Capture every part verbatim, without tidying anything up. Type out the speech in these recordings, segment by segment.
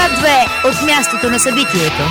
Свят две от мястото на събитието.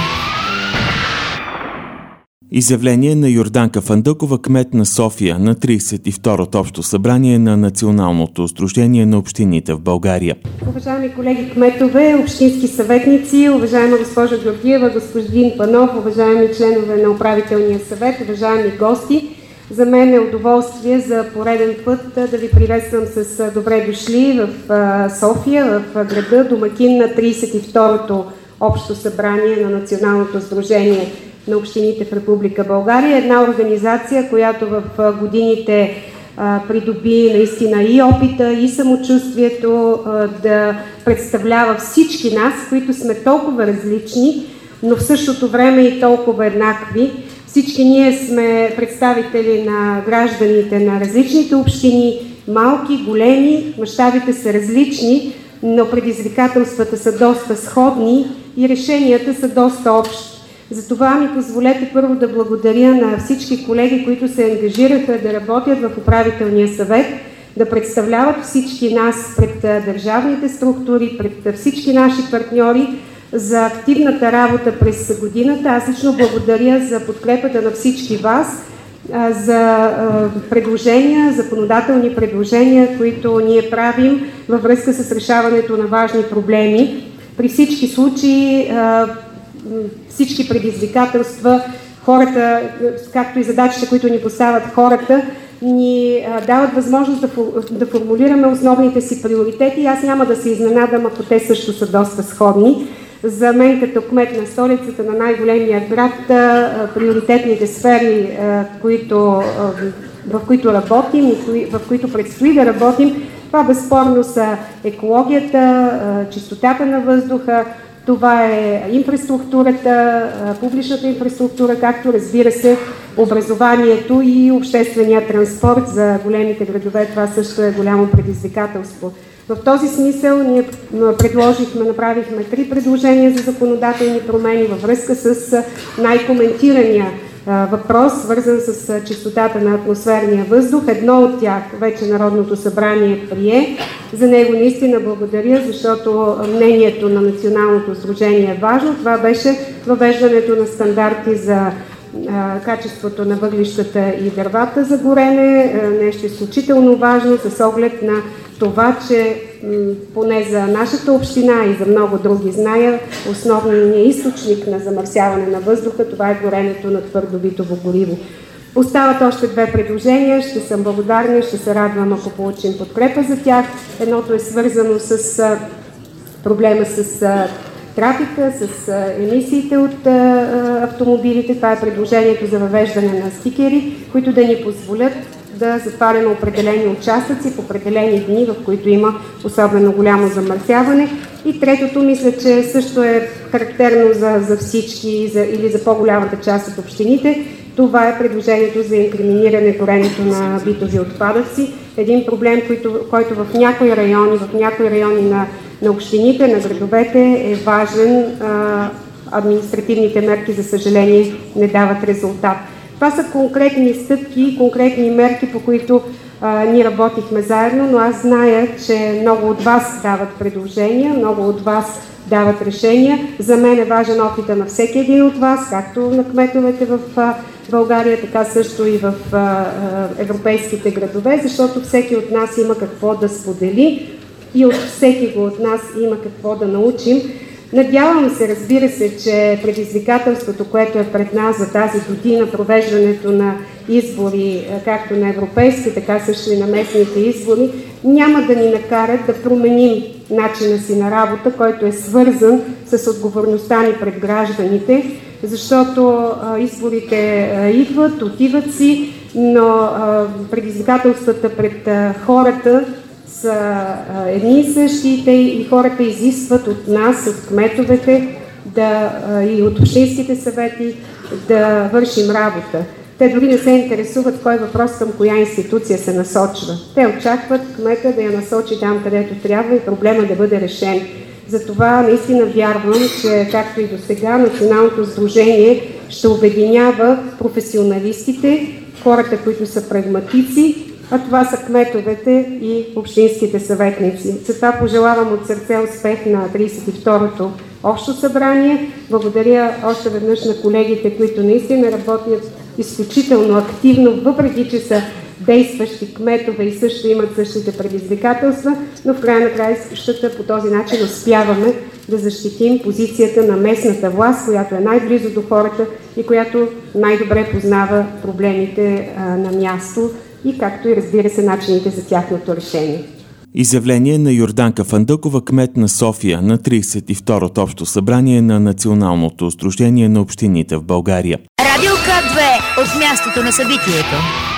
Изявление на Йорданка Фандъкова, кмет на София, на тридесет и второто общо събрание на Националното сдружение на общините в България. Уважаеми колеги кметове, общински съветници, уважаема госпожа Георгиева, господин Панов, уважаеми членове на управителния съвет, уважаеми гости, за мен е удоволствие за пореден път да ви приветствам с добре дошли в София, в града, домакин на тридесет и второто общо събрание на Националното сдружение на общините в Република България. Една организация, която в годините а, придоби наистина и опита, и самочувствието а, да представлява всички нас, които сме толкова различни, но в същото време и толкова еднакви. Всички ние сме представители на гражданите на различните общини, малки, големи, мащабите са различни, но предизвикателствата са доста сходни и решенията са доста общи. Затова ми позволете първо да благодаря на всички колеги, които се ангажираха да работят в управителния съвет, да представляват всички нас пред държавните структури, пред всички наши партньори за активната работа през годината. Аз лично благодаря за подкрепата на всички вас, за предложения, законодателни предложения, които ние правим във връзка с решаването на важни проблеми. При всички случаи, всички предизвикателства, хората, както и задачите, които ни поставят хората, ни дават възможност да, да формулираме основните си приоритети и аз няма да се изненадам, ако те също са доста сходни. За мен като кмет на столицата, на най-големия град, приоритетните сфери, които, в които работим и в които предстои да работим, това безспорно са екологията, чистотата на въздуха, това е инфраструктурата, публичната инфраструктура, както разбира се образованието и обществения транспорт за големите градове. Това също е голямо предизвикателство. В този смисъл ние предложихме, направихме три предложения за законодателни промени във връзка с най-коментирания въпрос, свързан с чистотата на атмосферния въздух. Едно от тях вече Народното събрание прие. За него наистина благодаря, защото мнението на Националното сдружение е важно. Това беше въвеждането на стандарти за качеството на въглищата и дървата за горене. Нещо изключително важно с оглед на това, че поне за нашата община и за много други зная, основният източник на замърсяване на въздуха, това е горенето на твърдо битово гориво. Остават още две предложения, ще съм благодарна, ще се радвам, ако получим подкрепа за тях. Едното е свързано с проблема с трафика, с емисиите от автомобилите. Това е предложението за въвеждане на стикери, които да ни позволят да затваряме определени участъци в определени дни, в които има особено голямо замърсяване. И третото, мисля, че също е характерно за, за всички за, или за по-голямата част от общините. Това е предложението за инкриминиране горенето на битови отпадъци. Един проблем, който, който в някои райони, в някои райони на, на общините, на градовете е важен. А, административните мерки, за съжаление, не дават резултат. Това са конкретни стъпки, конкретни мерки, по които а, ние работихме заедно, но аз зная, че много от вас дават предложения, много от вас дават решения. За мен е важен опита на всеки един от вас, както на кметовете в а, България, така също и в а, а, европейските градове, защото всеки от нас има какво да сподели и от всеки го от нас има какво да научим. Надявам се, разбира се, че предизвикателството, което е пред нас за тази година, провеждането на избори, както на европейски, така също и на местните избори, няма да ни накарат да променим начина си на работа, който е свързан с отговорността ни пред гражданите, защото а, изборите а, идват, отиват си, но а, предизвикателствата пред а, хората са а, едни и същите и хората изискват от нас, от кметовете да, а, и от общинските съвети да вършим работа. Те дори не се интересуват кой въпрос към коя институция се насочва. Те очакват кмета да я насочи там, където трябва и проблема да бъде решен. Затова наистина вярвам, че както и до сега Националното сдружение ще обединява професионалистите, хората, които са прагматици, а това са кметовете и общинските съветници. Затова пожелавам от сърце успех на тридесет и второто общо събрание. Благодаря още веднъж на колегите, които наистина работят изключително активно, въпреки че са действащи кметове и също имат същите предизвикателства, но в края на краищата по този начин успяваме да защитим позицията на местната власт, която е най-близо до хората и която най-добре познава проблемите а, на място и както и разбира се начините за тяхното решение. Изявление на Йорданка Фандъкова, кмет на София, на тридесет и второто общо събрание на Националното сдружение на общините в България. Радио К две от мястото на събитието.